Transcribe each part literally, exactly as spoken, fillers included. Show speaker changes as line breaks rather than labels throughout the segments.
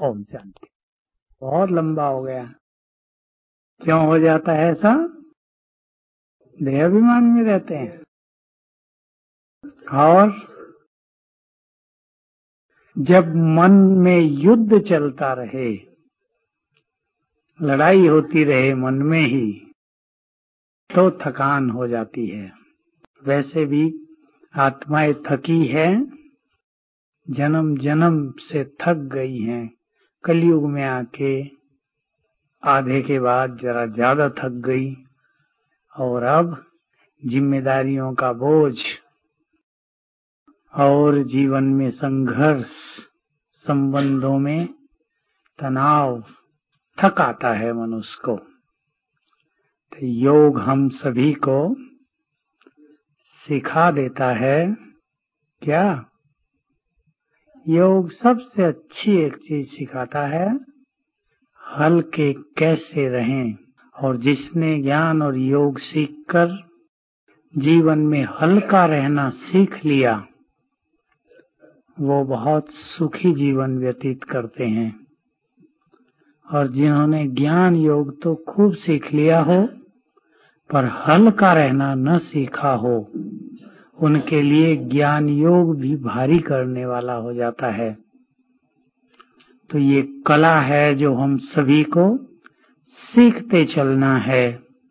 ओम शांति। बहुत लंबा हो गया। क्यों हो जाता है ऐसा? देहाभिमान में रहते हैं। और जब मन में युद्ध चलता रहे, लड़ाई होती रहे मन में ही, तो थकान हो जाती है। वैसे भी आत्माएं थकी है, जन्म जन्म से थक गई हैं। कलयुग में आके आधे के बाद जरा ज्यादा थक गई, और अब जिम्मेदारियों का बोझ और जीवन में संघर्ष, संबंधों में तनाव थक आता है मनुष्य को। तो योग हम सभी को सिखा देता है। क्या योग सबसे अच्छी एक चीज सिखाता है, हल्के कैसे रहें। और जिसने ज्ञान और योग सीखकर जीवन में हल्का रहना सीख लिया, वो बहुत सुखी जीवन व्यतीत करते हैं। और जिन्होंने ज्ञान योग तो खूब सीख लिया हो, पर हल्का रहना न सीखा हो, उनके लिए ज्ञान योग भी भारी करने वाला हो जाता है। तो ये कला है जो हम सभी को सीखते चलना है।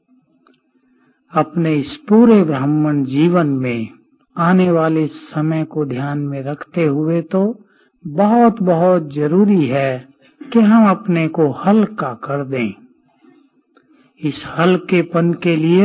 अपने इस पूरे ब्राह्मण जीवन में आने वाले समय को ध्यान में रखते हुए तो बहुत बहुत जरूरी है कि हम अपने को हल्का कर दें। इस हल्केपन के लिए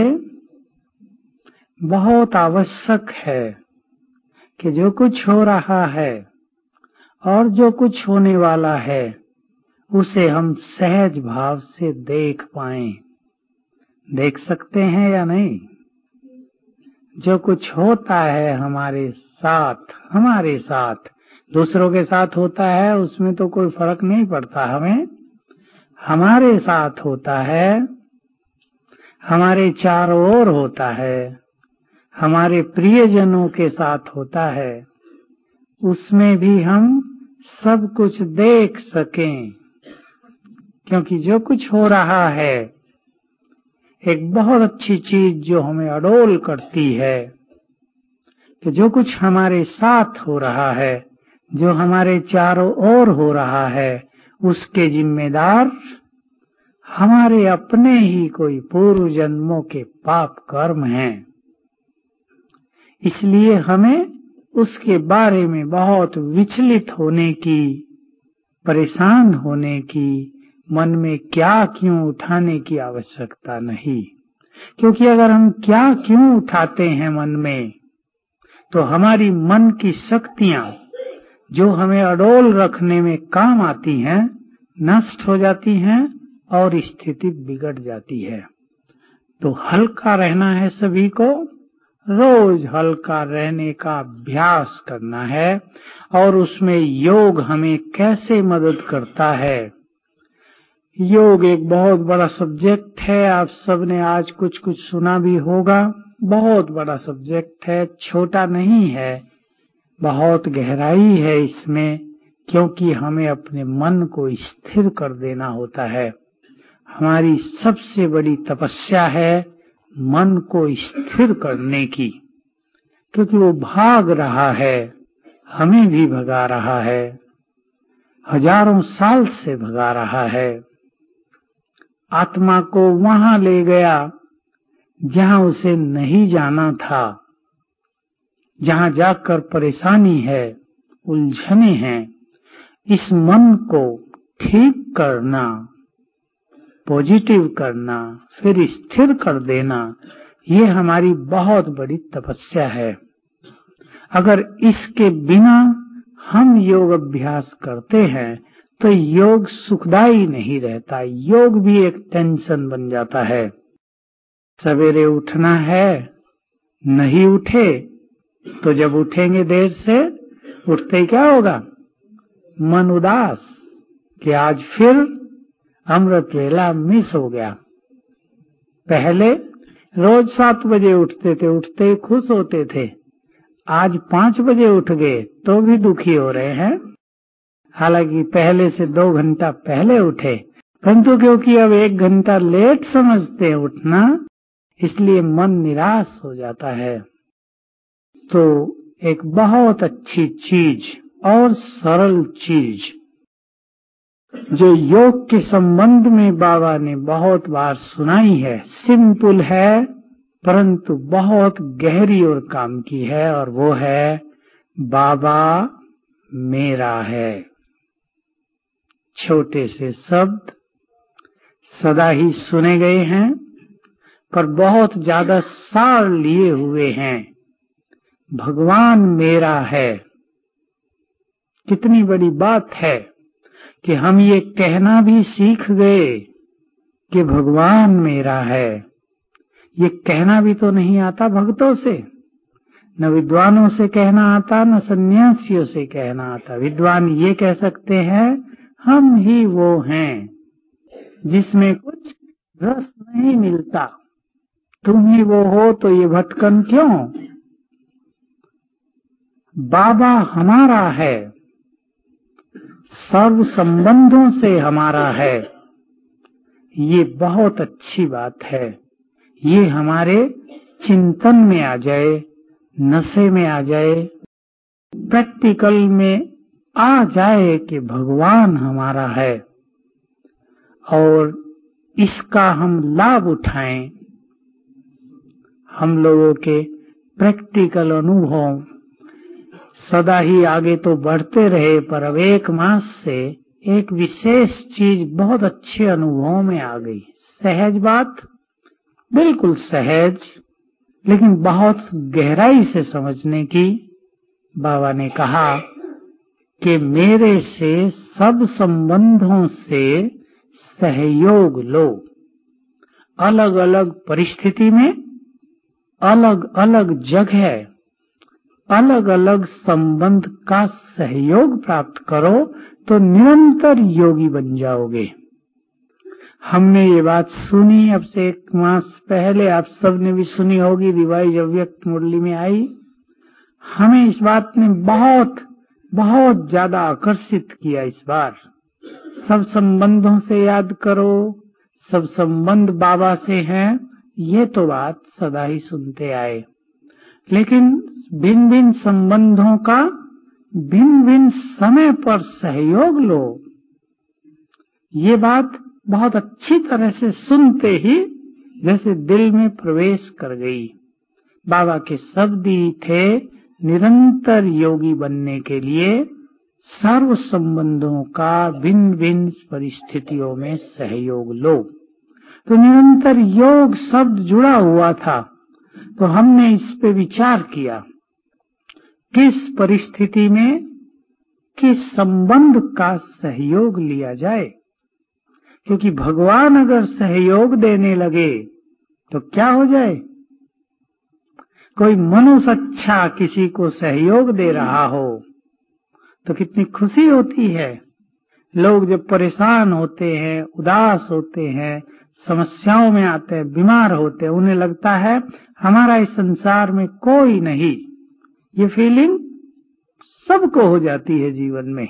बहुत आवश्यक है कि जो कुछ हो रहा है और जो कुछ होने वाला है, उसे हम सहज भाव से देख पाएं। देख सकते हैं या नहीं? जो कुछ होता है हमारे साथ, हमारे साथ दूसरों के साथ होता है, उसमें तो कोई फर्क नहीं पड़ता हमें। हमारे साथ होता है, हमारे चारों ओर होता है, हमारे प्रियजनों के साथ होता है, उसमें भी हम सब कुछ देख सकें। क्योंकि जो कुछ हो रहा है, एक बहुत अच्छी चीज जो हमें अडोल करती है कि जो कुछ हमारे साथ हो रहा है, जो हमारे चारों ओर हो रहा है, उसके जिम्मेदार हमारे अपने ही कोई पूर्व जन्मों के पाप कर्म हैं। इसलिए हमें उसके बारे में बहुत विचलित होने की, परेशान होने की, मन में क्या क्यों उठाने की आवश्यकता नहीं। क्योंकि अगर हम क्या क्यों उठाते हैं मन में, तो हमारी मन की शक्तियां जो हमें अडोल रखने में काम आती हैं, नष्ट हो जाती हैं और स्थिति बिगड़ जाती है। तो हल्का रहना है सभी को, रोज हल्का रहने का अभ्यास करना है। और उसमें योग हमें कैसे मदद करता है। योग एक बहुत बड़ा सब्जेक्ट है। आप सबने आज कुछ कुछ सुना भी होगा। बहुत बड़ा सब्जेक्ट है, छोटा नहीं है, बहुत गहराई है इसमें। क्योंकि हमें अपने मन को स्थिर कर देना होता है। हमारी सबसे बड़ी तपस्या है मन को स्थिर करने की। क्योंकि वो भाग रहा है, हमें भी भगा रहा है, हजारों साल से भगा रहा है। आत्मा को वहां ले गया जहां उसे नहीं जाना था, जहां जाकर परेशानी है, उलझने हैं। इस मन को ठीक करना, पॉजिटिव करना, फिर स्थिर कर देना, ये हमारी बहुत बड़ी तपस्या है। अगर इसके बिना हम योग अभ्यास करते हैं तो योग सुखदायी नहीं रहता। योग भी एक टेंशन बन जाता है। सवेरे उठना है, नहीं उठे तो जब उठेंगे देर से, उठते ही क्या होगा? मन उदास कि आज फिर अमृत वेला मिस हो गया। पहले रोज सात बजे उठते थे, उठते ही खुश होते थे। आज पांच बजे उठ गए तो भी दुखी हो रहे हैं। हालांकि पहले से दो घंटा पहले उठे, परंतु क्योंकि अब एक घंटा लेट समझते हैं उठना, इसलिए मन निराश हो जाता है। तो एक बहुत अच्छी चीज और सरल चीज जो योग के संबंध में बाबा ने बहुत बार सुनाई है, सिंपल है परंतु बहुत गहरी और काम की है, और वो है बाबा मेरा है। छोटे से शब्द सदा ही सुने गए हैं, पर बहुत ज्यादा सार लिए हुए हैं। भगवान मेरा है, कितनी बड़ी बात है कि हम ये कहना भी सीख गए कि भगवान मेरा है। ये कहना भी तो नहीं आता भक्तों से, न विद्वानों से कहना आता, न सन्यासियों से कहना आता। विद्वान ये कह सकते हैं हम ही वो हैं जिसमें कुछ रस नहीं मिलता, तुम ही वो हो तो ये भटकन क्यों। बाबा हमारा है, सर्व संबंधों से हमारा है। ये बहुत अच्छी बात है। ये हमारे चिंतन में आ जाए, नशे में आ जाए, प्रैक्टिकल में आ जाए कि भगवान हमारा है, और इसका हम लाभ उठाएं। हम लोगों के प्रैक्टिकल अनुभव सदा ही आगे तो बढ़ते रहे, पर अब एक मास से एक विशेष चीज बहुत अच्छे अनुभव में आ गई। सहज बात, बिल्कुल सहज, लेकिन बहुत गहराई से समझने की। बाबा ने कहा कि मेरे से सब संबंधों से सहयोग लो। अलग अलग परिस्थिति में, अलग अलग जगह, अलग अलग संबंध का सहयोग प्राप्त करो तो निरंतर योगी बन जाओगे। हमने ये बात सुनी अब से एक मास पहले, आप सबने भी सुनी होगी, रिवाइज अव्यक्त मुरली में आई। हमें इस बात ने बहुत बहुत ज्यादा आकर्षित किया इस बार। सब संबंधों से याद करो, सब संबंध बाबा से हैं, ये तो बात सदा ही सुनते आए, लेकिन भिन्न भिन्न संबंधों का भिन्न भिन्न समय पर सहयोग लो, ये बात बहुत अच्छी तरह से सुनते ही जैसे दिल में प्रवेश कर गई। बाबा के शब्द ही थे, निरंतर योगी बनने के लिए सर्व संबंधों का भिन्न भिन्न परिस्थितियों में सहयोग लो। तो निरंतर योग शब्द जुड़ा हुआ था, तो हमने इस पे विचार किया, किस परिस्थिति में किस संबंध का सहयोग लिया जाए। क्योंकि भगवान अगर सहयोग देने लगे तो क्या हो जाए। कोई मनुष्य अच्छा किसी को सहयोग दे रहा हो तो कितनी खुशी होती है। लोग जब परेशान होते हैं, उदास होते हैं, समस्याओं में आते हैं, बीमार होते हैं, उन्हें लगता है हमारा इस संसार में कोई नहीं। ये फीलिंग सबको हो जाती है जीवन में।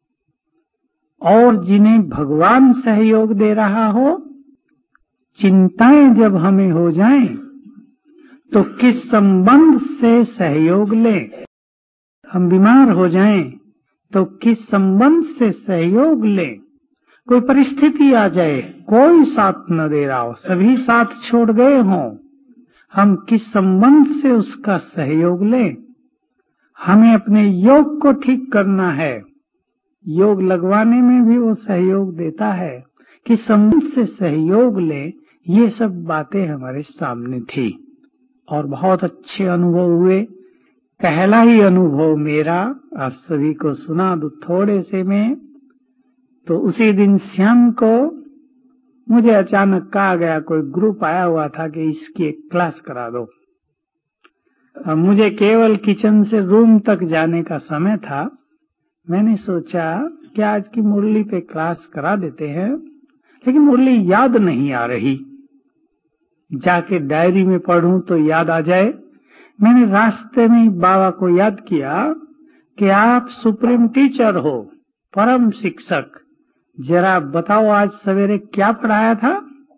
और जिन्हें भगवान सहयोग दे रहा हो, चिंताएं जब हमें हो जाएं, तो किस संबंध से सहयोग लें। हम बीमार हो जाएं तो किस संबंध से सहयोग लें। कोई परिस्थिति आ जाए, कोई साथ न दे रहा हो, सभी साथ छोड़ गए हों, हम किस संबंध से उसका सहयोग लें। हमें अपने योग को ठीक करना है, योग लगवाने में भी वो सहयोग देता है। किस संबंध से सहयोग लें, ये सब बातें हमारे सामने थी और बहुत अच्छे अनुभव हुए। पहला ही अनुभव मेरा आप सभी को सुना दूं थोड़े से में। तो उसी दिन शाम को मुझे अचानक कहा गया, कोई ग्रुप आया हुआ था कि इसकी एक क्लास करा दो। अब मुझे केवल किचन से रूम तक जाने का समय था। मैंने सोचा कि आज की मुरली पे क्लास करा देते हैं, लेकिन मुरली याद नहीं आ रही, जाके डायरी में पढ़ूं तो याद आ जाए। मैंने रास्ते में बाबा को याद किया कि आप सुप्रीम टीचर हो, परम शिक्षक, जरा बताओ आज सवेरे क्या पढ़ाया था।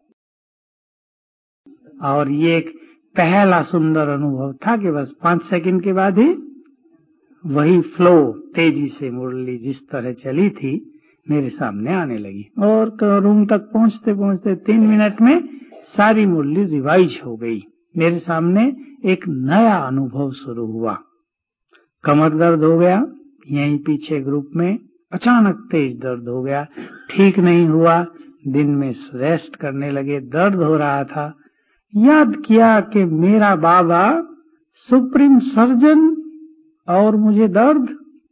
और ये एक पहला सुंदर अनुभव था कि बस पांच सेकंड के बाद ही वही फ्लो तेजी से मुरली जिस तरह चली थी मेरे सामने आने लगी, और रूम तक पहुंचते पहुंचते तीन मिनट में सारी मुरली रिवाइज हो गई। मेरे सामने एक नया अनुभव शुरू हुआ। कमर दर्द हो गया, यहीं पीछे ग्रुप में अचानक तेज दर्द हो गया, ठीक नहीं हुआ, दिन में रेस्ट करने लगे, दर्द हो रहा था। याद किया कि मेरा बाबा सुप्रीम सर्जन और मुझे दर्द।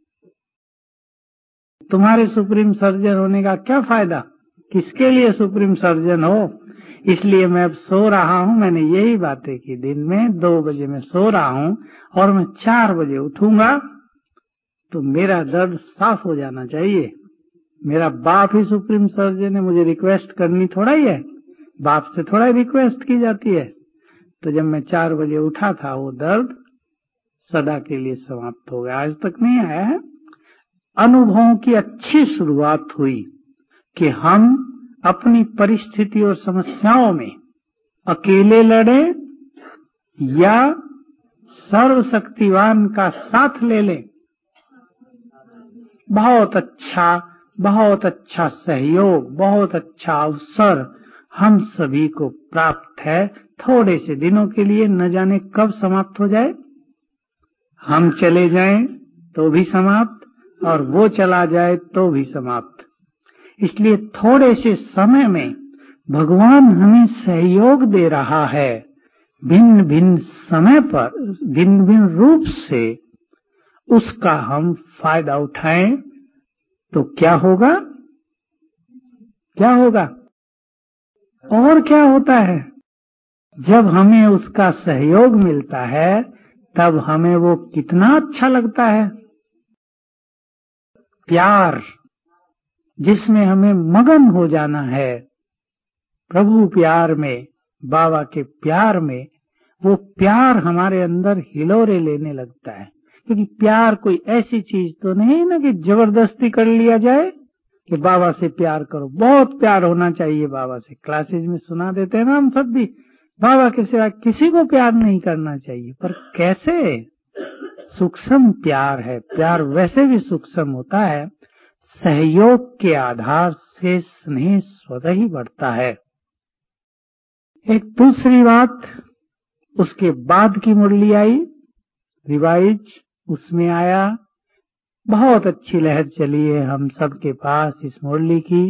तुम्हारे सुप्रीम सर्जन होने का क्या फायदा, किसके लिए सुप्रीम सर्जन हो। इसलिए मैं अब सो रहा हूँ, मैंने यही बातें की, दिन में दो बजे मैं सो रहा हूँ और मैं चार बजे उठूंगा तो मेरा दर्द साफ हो जाना चाहिए। मेरा बाप ही सुप्रीम सर्जन है, मुझे रिक्वेस्ट करनी थोड़ा ही है, बाप से थोड़ा ही रिक्वेस्ट की जाती है। तो जब मैं चार बजे उठा था वो दर्द सदा के लिए समाप्त हो गया, आज तक नहीं आया है। अनुभवों की अच्छी शुरुआत हुई कि हम अपनी परिस्थिति और समस्याओं में अकेले लड़े या सर्वशक्तिवान का साथ ले लें। बहुत अच्छा, बहुत अच्छा सहयोग, बहुत अच्छा अवसर हम सभी को प्राप्त है। थोड़े से दिनों के लिए, न जाने कब समाप्त हो जाए, हम चले जाएं तो भी समाप्त और वो चला जाए तो भी समाप्त। इसलिए थोड़े से समय में भगवान हमें सहयोग दे रहा है, भिन्न भिन्न समय पर, भिन्न भिन्न रूप से उसका हम फायदा उठाएं तो क्या होगा, क्या होगा और क्या होता है। जब हमें उसका सहयोग मिलता है तब हमें वो कितना अच्छा लगता है। प्यार जिसमें हमें मगन हो जाना है, प्रभु प्यार में, बाबा के प्यार में, वो प्यार हमारे अंदर हिलोरे लेने लगता है। क्योंकि प्यार कोई ऐसी चीज तो नहीं ना कि जबरदस्ती कर लिया जाए कि बाबा से प्यार करो। बहुत प्यार होना चाहिए बाबा से, क्लासेज में सुना देते हैं ना हम सब भी, बाबा के सिवा किसी को प्यार नहीं करना चाहिए। पर कैसे सूक्ष्म प्यार है, प्यार वैसे भी सूक्ष्म होता है, सहयोग के आधार से स्नेह स्वतः ही बढ़ता है। एक दूसरी बात, उसके बाद की मुरली आई रिवाइज, उसमें आया, बहुत अच्छी लहर चली है हम सबके पास इस मुरली की।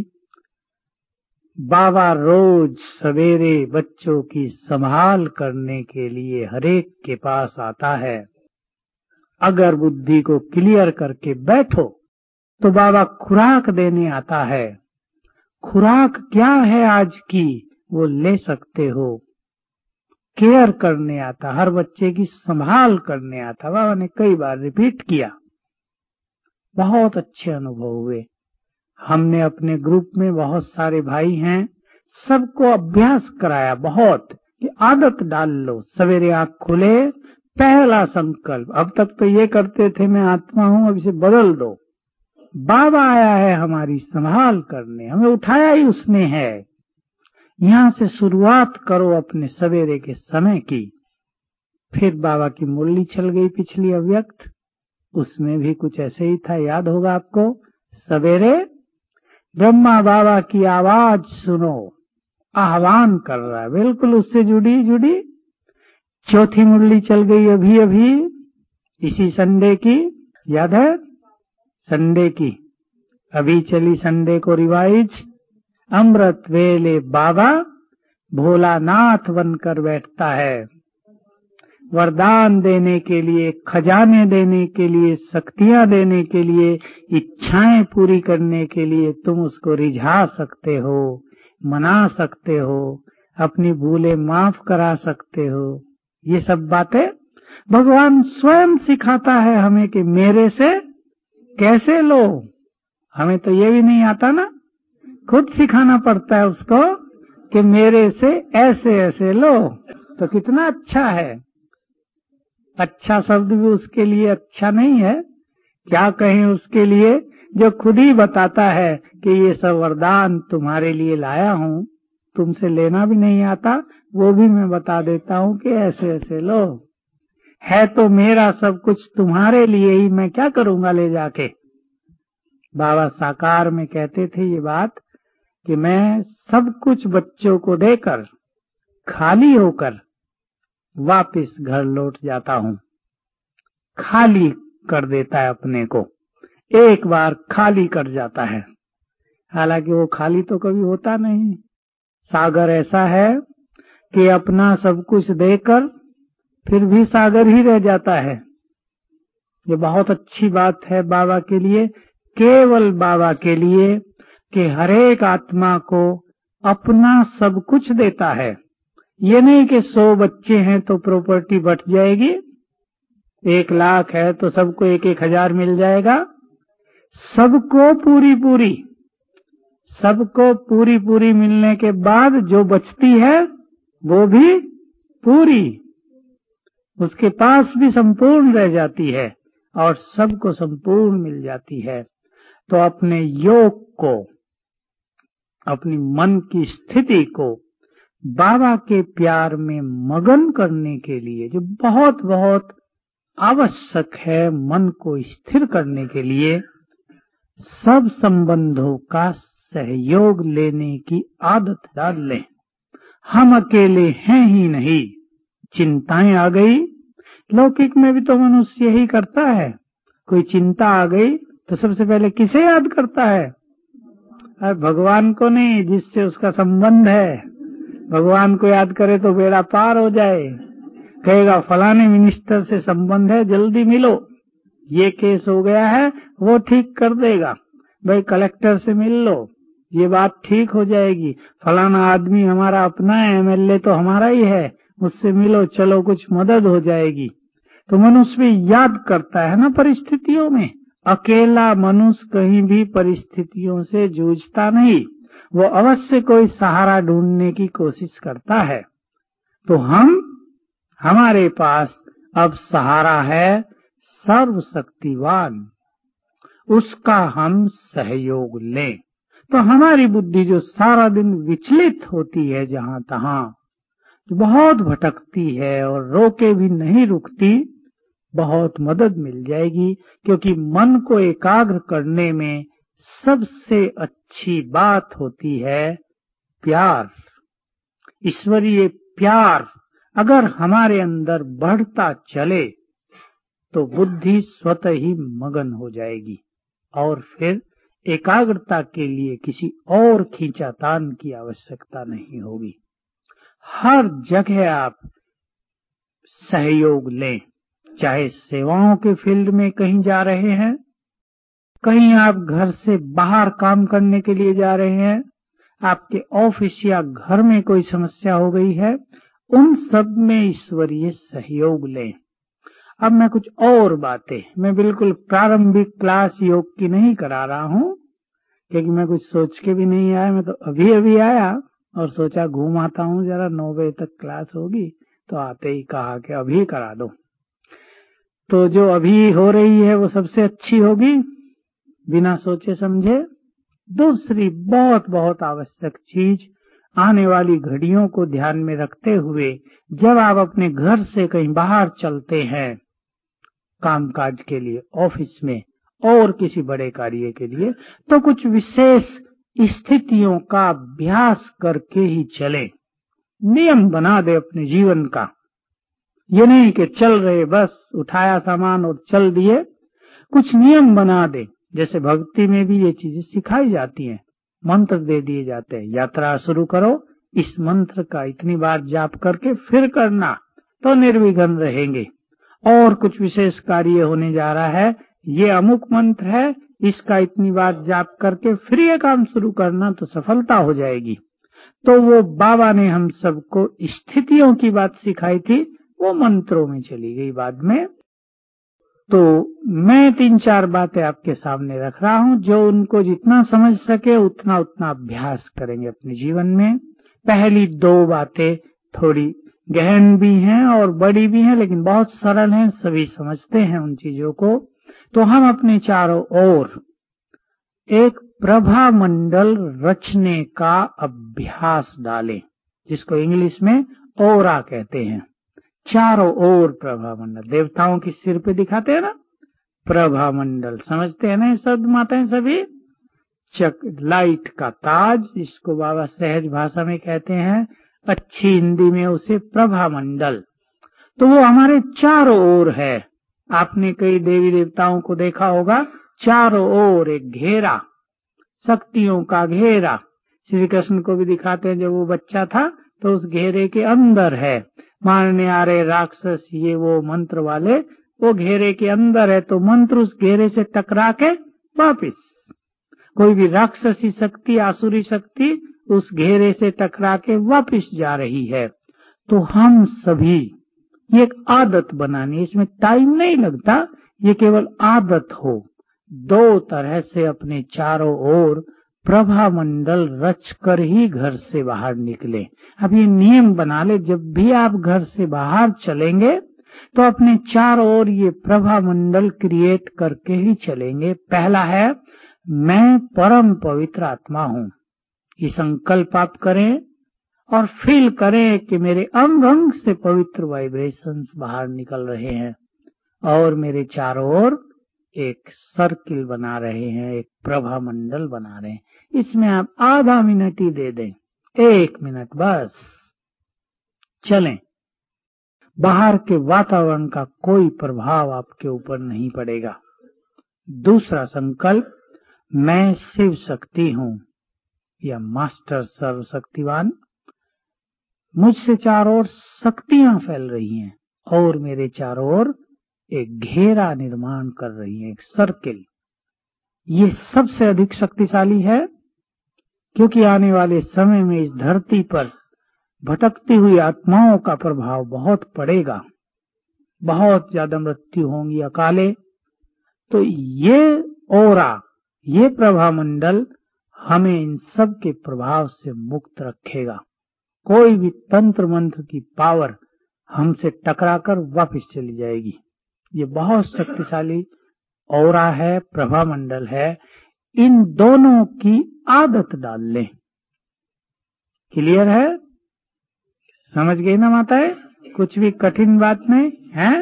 बाबा रोज सवेरे बच्चों की संभाल करने के लिए हरेक के पास आता है। अगर बुद्धि को क्लियर करके बैठो तो बाबा खुराक देने आता है। खुराक क्या है आज की, वो ले सकते हो। केयर करने आता, हर बच्चे की संभाल करने आता। बाबा ने कई बार रिपीट किया, बहुत अच्छे अनुभव हुए। हमने अपने ग्रुप में बहुत सारे भाई हैं, सबको अभ्यास कराया बहुत कि आदत डाल लो, सवेरे आँख खुले पहला संकल्प। अब तक तो ये करते थे मैं आत्मा हूँ, अब इसे बदल दो। बाबा आया है हमारी संभाल करने, हमें उठाया ही उसने है। यहाँ से शुरुआत करो अपने सवेरे के समय की। फिर बाबा की मुरली चल गई पिछली अव्यक्त, उसमें भी कुछ ऐसे ही था, याद होगा आपको। सवेरे ब्रह्मा बाबा की आवाज सुनो, आह्वान कर रहा है, बिल्कुल उससे जुड़ी जुड़ी। चौथी मुरली चल गई अभी अभी इसी संडे की, याद है, संडे की अभी चली, संडे को रिवाइज। अमृत वेले बाबा भोलानाथ बनकर बैठता है, वरदान देने के लिए, खजाने देने के लिए, शक्तियां देने के लिए, इच्छाएं पूरी करने के लिए तुम उसको रिझा सकते हो, मना सकते हो, अपनी भूलें माफ करा सकते हो। ये सब बातें भगवान स्वयं सिखाता है हमें कि मेरे से कैसे लो। हमें तो ये भी नहीं आता ना, खुद सिखाना पड़ता है उसको कि मेरे से ऐसे ऐसे लो, तो कितना अच्छा है। अच्छा शब्द भी उसके लिए अच्छा नहीं है, क्या कहें उसके लिए, जो खुद ही बताता है कि ये सब वरदान तुम्हारे लिए लाया हूँ, तुमसे लेना भी नहीं आता, वो भी मैं बता देता हूँ कि ऐसे ऐसे लो। है तो मेरा सब कुछ तुम्हारे लिए ही, मैं क्या करूंगा ले जाके। बाबा साकार में कहते थे ये बात कि मैं सब कुछ बच्चों को देकर खाली होकर वापस घर लौट जाता हूँ। खाली कर देता है अपने को, एक बार खाली कर जाता है। हालांकि वो खाली तो कभी होता नहीं। सागर ऐसा है कि अपना सब कुछ देकर फिर भी सागर ही रह जाता है। ये बहुत अच्छी बात है बाबा के लिए, केवल बाबा के लिए, कि हरेक आत्मा को अपना सब कुछ देता है। ये नहीं कि सौ बच्चे हैं तो प्रॉपर्टी बट जाएगी, एक लाख है तो सबको एक एक हजार मिल जाएगा। सबको पूरी पूरी सबको पूरी पूरी मिलने के बाद जो बचती है वो भी पूरी, उसके पास भी संपूर्ण रह जाती है और सबको संपूर्ण मिल जाती है। तो अपने योग को, अपनी मन की स्थिति को बाबा के प्यार में मगन करने के लिए, जो बहुत बहुत आवश्यक है मन को स्थिर करने के लिए, सब संबंधों का सहयोग लेने की आदत डाल लें। हम अकेले हैं ही नहीं। चिंताएं आ गई, लौकिक में भी तो मनुष्य यही करता है। कोई चिंता आ गई तो सबसे पहले किसे याद करता है? अरे भगवान को नहीं, जिससे उसका संबंध है। भगवान को याद करे तो बेड़ा पार हो जाए। कहेगा फलाने मिनिस्टर से संबंध है, जल्दी मिलो, ये केस हो गया है, वो ठीक कर देगा। भाई कलेक्टर से मिल लो, ये बात ठीक हो जाएगी। फलाना आदमी हमारा अपना है, एमएलए तो हमारा ही है, उससे मिलो, चलो कुछ मदद हो जाएगी। तो मनुष्य भी याद करता है ना परिस्थितियों में। अकेला मनुष्य कहीं भी परिस्थितियों से जूझता नहीं, वो अवश्य कोई सहारा ढूंढने की कोशिश करता है। तो हम, हमारे पास अब सहारा है सर्वशक्तिवान, उसका हम सहयोग लें। तो हमारी बुद्धि जो सारा दिन विचलित होती है जहां तहां, जो बहुत भटकती है और रोके भी नहीं रुकती, बहुत मदद मिल जाएगी। क्योंकि मन को एकाग्र करने में सबसे अच्छी बात होती है प्यार। ईश्वरीय प्यार अगर हमारे अंदर बढ़ता चले तो बुद्धि स्वतः ही मगन हो जाएगी और फिर एकाग्रता के लिए किसी और खींचातान की आवश्यकता नहीं होगी। हर जगह आप सहयोग लें, चाहे सेवाओं के फील्ड में कहीं जा रहे हैं, कहीं आप घर से बाहर काम करने के लिए जा रहे हैं, आपके ऑफिस या घर में कोई समस्या हो गई है, उन सब में ईश्वरीय सहयोग लें। अब मैं कुछ और बातें, मैं बिल्कुल प्रारंभिक क्लास योग की नहीं करा रहा हूँ, क्योंकि मैं कुछ सोच के भी नहीं आया। मैं तो अभी अभी आया और सोचा घूम आता हूँ जरा, नौ बजे तक क्लास होगी, तो आते ही कहा कि अभी करा दो। तो जो अभी हो रही है वो सबसे अच्छी होगी, बिना सोचे समझे। दूसरी बहुत बहुत आवश्यक चीज, आने वाली घड़ियों को ध्यान में रखते हुए जब आप अपने घर से कहीं बाहर चलते हैं कामकाज के लिए, ऑफिस में और किसी बड़े कार्य के लिए, तो कुछ विशेष स्थितियों का अभ्यास करके ही चलें। नियम बना दे अपने जीवन का। ये नहीं कि चल रहे बस उठाया सामान और चल दिए। कुछ नियम बना दे। जैसे भक्ति में भी ये चीजें सिखाई जाती हैं, मंत्र दे दिए जाते हैं। यात्रा शुरू करो, इस मंत्र का इतनी बार जाप करके फिर करना, तो निर्विघ्न रहेंगे। और कुछ विशेष कार्य होने जा रहा है, ये अमुक मंत्र है, इसका इतनी बार जाप करके फिर ये काम शुरू करना, तो सफलता हो जाएगी। तो वो बाबा ने हम सबको स्थितियों की बात सिखाई थी, वो मंत्रों में चली गई बाद में। तो मैं तीन चार बातें आपके सामने रख रहा हूं, जो उनको जितना समझ सके उतना उतना अभ्यास करेंगे अपने जीवन में। पहली दो बातें थोड़ी गहन भी हैं और बड़ी भी हैं, लेकिन बहुत सरल हैं, सभी समझते हैं उन चीजों को। तो हम अपने चारों ओर एक प्रभा मंडल रचने का अभ्यास डालें, जिसको इंग्लिश में ओरा कहते हैं। चारों ओर प्रभा मंडल, देवताओं के सिर पे दिखाते हैं ना प्रभा मंडल, समझते हैं ना शब्द माताएं सभी। चक लाइट का ताज, जिसको बाबा सहज भाषा में कहते हैं, अच्छी हिंदी में उसे प्रभा मंडल। तो वो हमारे चारों ओर है। आपने कई देवी देवताओं को देखा होगा, चारों ओर एक घेरा, शक्तियों का घेरा। श्री कृष्ण को भी दिखाते हैं, जब वो बच्चा था तो उस घेरे के अंदर है, मारने आ रहे राक्षस ये वो मंत्र वाले, वो घेरे के अंदर है, तो मंत्र उस घेरे से टकरा के वापिस, कोई भी राक्षसी शक्ति, आसुरी शक्ति उस घेरे से टकरा के वापिस जा रही है। तो हम सभी ये एक आदत बनानी, इसमें टाइम नहीं लगता, ये केवल आदत हो। दो तरह से अपने चारों ओर प्रभा मंडल रच कर ही घर से बाहर निकले। अब ये नियम बना ले, जब भी आप घर से बाहर चलेंगे तो अपने चारों ओर ये प्रभा मंडल क्रिएट करके ही चलेंगे। पहला है, मैं परम पवित्र आत्मा हूँ। ये संकल्प आप करें और फील करें कि मेरे अंग अंग से पवित्र वाइब्रेशंस बाहर निकल रहे हैं और मेरे चारों ओर एक सर्किल बना रहे हैं, एक प्रभा मंडल बना रहे हैं। इसमें आप आधा मिनट ही दे दें, एक मिनट बस। चलें, बाहर के वातावरण का कोई प्रभाव आपके ऊपर नहीं पड़ेगा। दूसरा संकल्प, मैं शिव शक्ति हूँ या मास्टर सर्वशक्तिवान। मुझसे चारों ओर शक्तियां फैल रही हैं और मेरे चारों ओर एक घेरा निर्माण कर रही है, एक सर्किल। ये सबसे अधिक शक्तिशाली है, क्योंकि आने वाले समय में इस धरती पर भटकती हुई आत्माओं का प्रभाव बहुत पड़ेगा, बहुत ज्यादा मृत्यु होंगी अकाले। तो ये ओरा, ये प्रभा मंडल हमें इन सब के प्रभाव से मुक्त रखेगा। कोई भी तंत्र मंत्र की पावर हमसे टकराकर वापस चली जाएगी। ये बहुत शक्तिशाली औरा है, प्रभा मंडल है। इन दोनों की आदत डाल लें। क्लियर है? समझ गई ना माताएं? कुछ भी कठिन बात नहीं है।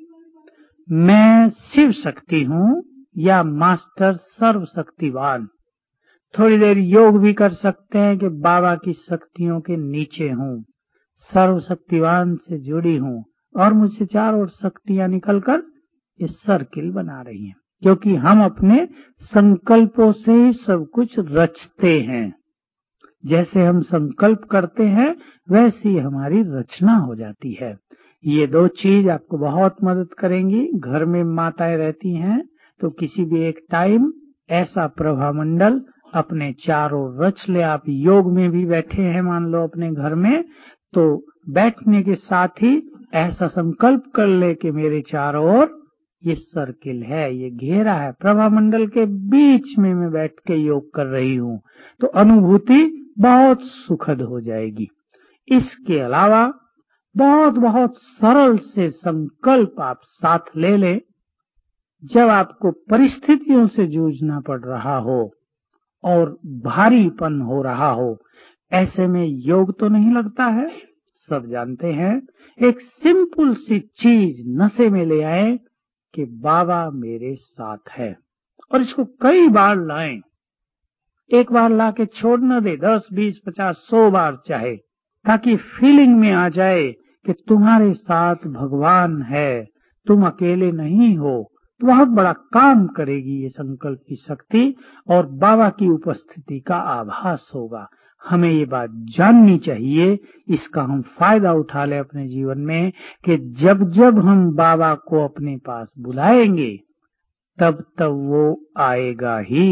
मैं शिव शक्ति हूँ या मास्टर सर्वशक्तिवान। थोड़ी देर योग भी कर सकते हैं कि बाबा की शक्तियों के नीचे हूँ, सर्वशक्तिवान से जुड़ी हूँ और मुझसे चारों ओर शक्तियां निकलकर इस सर्किल बना रही हैं। क्योंकि हम अपने संकल्पों से ही सब कुछ रचते हैं। जैसे हम संकल्प करते हैं वैसी हमारी रचना हो जाती है। ये दो चीज आपको बहुत मदद करेंगी। घर में माताएं रहती हैं तो किसी भी एक टाइम ऐसा प्रभा मंडल अपने चारों रच ले। आप योग में भी बैठे हैं मान लो अपने घर में, तो बैठने के साथ ही ऐसा संकल्प कर ले कि मेरे चारों ओर ये सर्किल है, ये घेरा है, प्रभा मंडल के बीच में मैं बैठ के योग कर रही हूँ। तो अनुभूति बहुत सुखद हो जाएगी। इसके अलावा बहुत बहुत सरल से संकल्प आप साथ ले लें। जब आपको परिस्थितियों से जूझना पड़ रहा हो और भारीपन हो रहा हो, ऐसे में योग तो नहीं लगता है, सब जानते हैं। एक सिंपल सी चीज नशे में ले आए कि बाबा मेरे साथ है, और इसको कई बार लाएं। एक बार ला के छोड़ न दे, दस बीस पचास सौ बार चाहे, ताकि फीलिंग में आ जाए कि तुम्हारे साथ भगवान है, तुम अकेले नहीं हो। तो बहुत बड़ा काम करेगी ये संकल्प की शक्ति और बाबा की उपस्थिति का आभास होगा। हमें ये बात जाननी चाहिए, इसका हम फायदा उठा ले अपने जीवन में कि जब जब हम बाबा को अपने पास बुलाएंगे तब तब वो आएगा ही।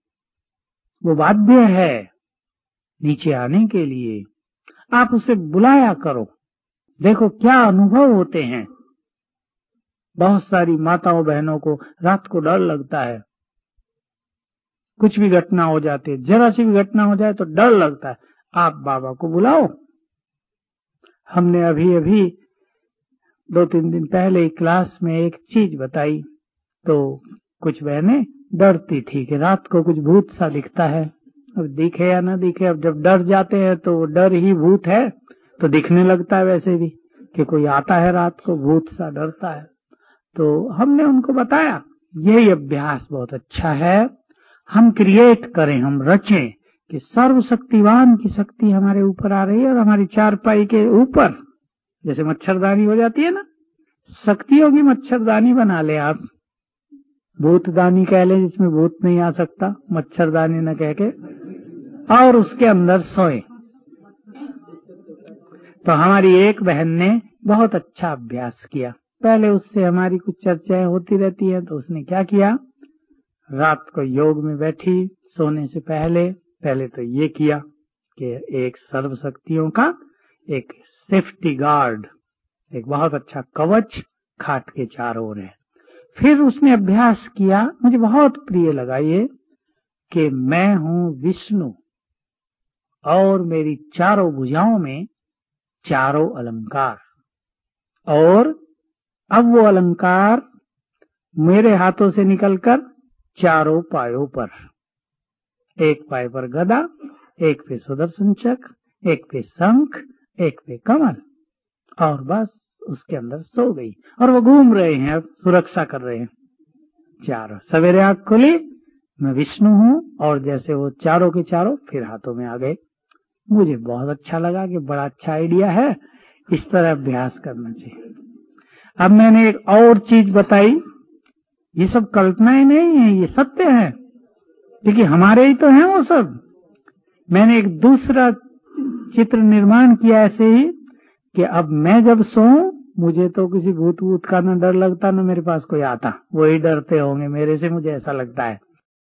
वो बाध्य है नीचे आने के लिए। आप उसे बुलाया करो, देखो क्या अनुभव होते हैं। बहुत सारी माताओं बहनों को रात को डर लगता है, कुछ भी घटना हो जाती है, जरा सी भी घटना हो जाए तो डर लगता है। आप बाबा को बुलाओ। हमने अभी अभी दो तीन दिन पहले क्लास में एक चीज बताई, तो कुछ बहनें डरती थी कि रात को कुछ भूत सा दिखता है। अब दिखे या ना दिखे, अब जब डर जाते हैं तो वो डर ही भूत है, तो दिखने लगता है वैसे भी कि कोई आता है रात को भूत सा डरता है। तो हमने उनको बताया यही अभ्यास बहुत अच्छा है, हम क्रिएट करें, हम रचें कि सर्वशक्तिवान की शक्ति हमारे ऊपर आ रही है और हमारी चारपाई के ऊपर जैसे मच्छरदानी हो जाती है ना, शक्तियों की मच्छरदानी बना ले आप, भूतदानी कह ले जिसमें भूत नहीं आ सकता, मच्छरदानी न कह के, और उसके अंदर सोए। तो हमारी एक बहन ने बहुत अच्छा अभ्यास किया। पहले उससे हमारी कुछ चर्चाएं होती रहती हैं, तो उसने क्या किया, रात को योग में बैठी सोने से पहले पहले तो ये किया कि एक सर्वशक्तियों का एक सेफ्टी गार्ड, एक बहुत अच्छा कवच खाट के चारों ओर है। फिर उसने अभ्यास किया, मुझे बहुत प्रिय लगा ये, कि मैं हूं विष्णु और मेरी चारों भुजाओं में चारों अलंकार, और अब वो अलंकार मेरे हाथों से निकलकर चारों पायों पर, एक पाय पर गदा, एक पे सुदर्शन चक्र, एक पे शंख, एक पे कमल, और बस उसके अंदर सो गई। और वो घूम रहे हैं, अब सुरक्षा कर रहे हैं चारों। सवेरे आंख खुली, मैं विष्णु हूँ, और जैसे वो चारों के चारों फिर हाथों में आ गए। मुझे बहुत अच्छा लगा कि बड़ा अच्छा आइडिया है, इस तरह अभ्यास करना चाहिए। अब मैंने एक और चीज बताई, ये सब कल्पनाएं नहीं है, ये सत्य है, क्योंकि हमारे ही तो हैं वो सब। मैंने एक दूसरा चित्र निर्माण किया ऐसे ही कि अब मैं जब सोऊं, मुझे तो किसी भूत भूत का न डर लगता न मेरे पास कोई आता, वही डरते होंगे मेरे से, मुझे ऐसा लगता है।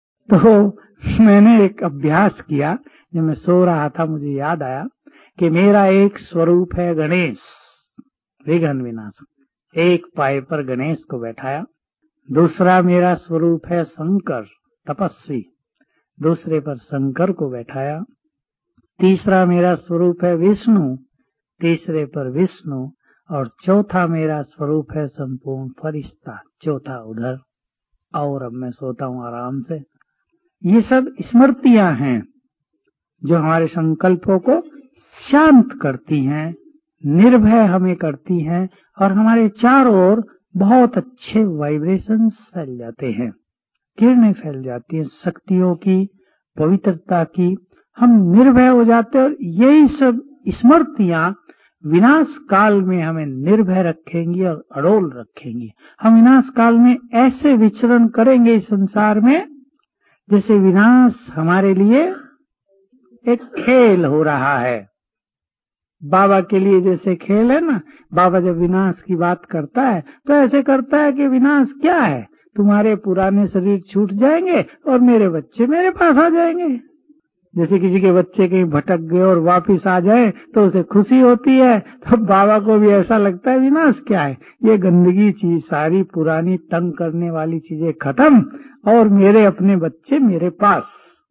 तो मैंने एक अभ्यास किया, जब मैं सो रहा था मुझे याद आया कि मेरा एक स्वरूप है गणेश, विघ्न विनाशक। एक पाय पर गणेश को बैठाया। दूसरा मेरा स्वरूप है शंकर, तपस्वी, दूसरे पर शंकर को बैठाया। तीसरा मेरा स्वरूप है विष्णु, तीसरे पर विष्णु, और चौथा मेरा स्वरूप है संपूर्ण फरिश्ता, चौथा उधर। और अब मैं सोता हूँ आराम से। ये सब स्मृतियां हैं जो हमारे संकल्पों को शांत करती हैं, निर्भय हमें करती हैं, और हमारे चारों ओर बहुत अच्छे वाइब्रेशंस फैल जाते हैं, किरणें फैल जाती हैं शक्तियों की, पवित्रता की। हम निर्भय हो जाते हैं, और यही सब स्मृतियां विनाश काल में हमें निर्भय रखेंगी और अड़ोल रखेंगी। हम विनाश काल में ऐसे विचरण करेंगे इस संसार में जैसे विनाश हमारे लिए एक खेल हो रहा है। बाबा के लिए जैसे खेल है ना, बाबा जब विनाश की बात करता है तो ऐसे करता है कि विनाश क्या है, तुम्हारे पुराने शरीर छूट जाएंगे और मेरे बच्चे मेरे पास आ जाएंगे। जैसे किसी के बच्चे कहीं भटक गए और वापिस आ जाए तो उसे खुशी होती है, तो बाबा को भी ऐसा लगता है विनाश क्या है, ये गंदगी चीज सारी पुरानी तंग करने वाली चीजें खत्म और मेरे अपने बच्चे मेरे पास।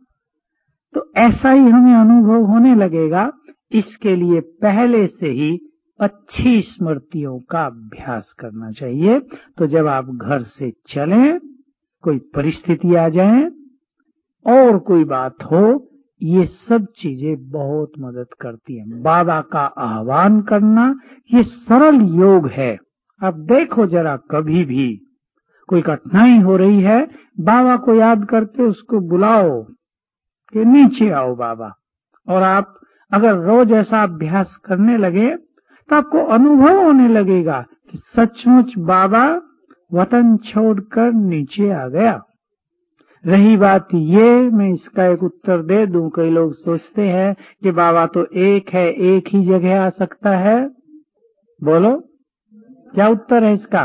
तो ऐसा ही हमें अनुभव होने लगेगा। इसके लिए पहले से ही अच्छी स्मृतियों का अभ्यास करना चाहिए। तो जब आप घर से चलें, कोई परिस्थिति आ जाए और कोई बात हो, ये सब चीजें बहुत मदद करती हैं। बाबा का आह्वान करना ये सरल योग है। अब देखो जरा, कभी भी कोई कठिनाई हो रही है, बाबा को याद करके उसको बुलाओ कि नीचे आओ बाबा। और आप अगर रोज ऐसा अभ्यास करने लगे तो आपको अनुभव होने लगेगा कि सचमुच बाबा वतन छोड़कर नीचे आ गया। रही बात ये, मैं इसका एक उत्तर दे दूं। कई लोग सोचते हैं कि बाबा तो एक है, एक ही जगह आ सकता है। बोलो क्या उत्तर है इसका?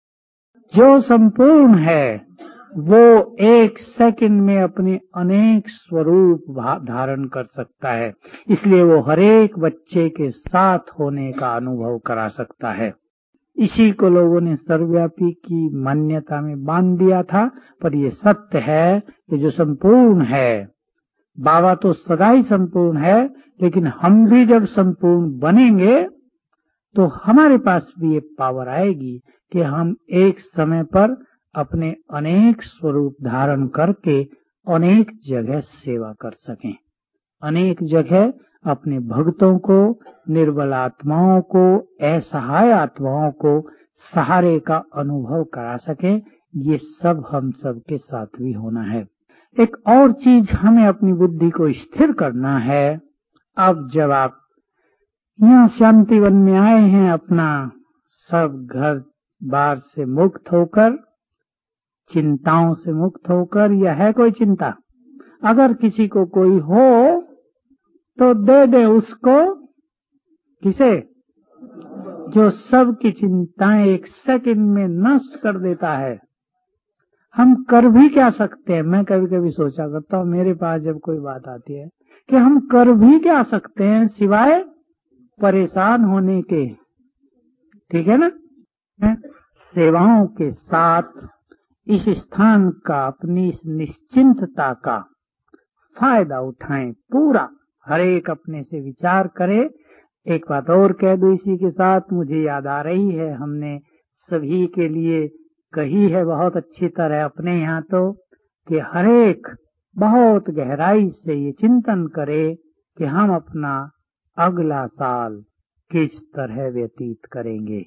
जो संपूर्ण है वो एक सेकंड में अपने अनेक स्वरूप धारण कर सकता है, इसलिए वो हरेक बच्चे के साथ होने का अनुभव करा सकता है। इसी को लोगों ने सर्वव्यापी की मान्यता में बांध दिया था, पर ये सत्य है कि जो संपूर्ण है, बाबा तो सदा ही संपूर्ण है, लेकिन हम भी जब संपूर्ण बनेंगे तो हमारे पास भी ये पावर आएगी कि हम एक समय पर अपने अनेक स्वरूप धारण करके अनेक जगह सेवा कर सकें, अनेक जगह अपने भक्तों को, निर्बल आत्माओं को, असहाय आत्माओं को सहारे का अनुभव करा सके। ये सब हम सब के साथ भी होना है। एक और चीज हमें अपनी बुद्धि को स्थिर करना है। अब जब आप यहाँ शांतिवन में आए हैं, अपना सब घर बार से मुक्त होकर, चिंताओं से मुक्त होकर, यह है कोई चिंता? अगर किसी को कोई हो तो दे दे उसको। किसे? जो सब की चिंताएं एक सेकंड में नष्ट कर देता है। हम कर भी क्या सकते हैं? मैं कभी कभी सोचा करता हूँ, मेरे पास जब कोई बात आती है, कि हम कर भी क्या सकते हैं सिवाय परेशान होने के। ठीक है ना? सेवाओं के साथ इस स्थान का, अपनी इस निश्चिंतता का फायदा उठाएं पूरा। हर एक अपने से विचार करे। एक बात और कह दो इसी के साथ, मुझे याद आ रही है, हमने सभी के लिए कही है बहुत अच्छी तरह अपने यहाँ तो, कि हर एक बहुत गहराई से ये चिंतन करे कि हम अपना अगला साल किस तरह व्यतीत करेंगे।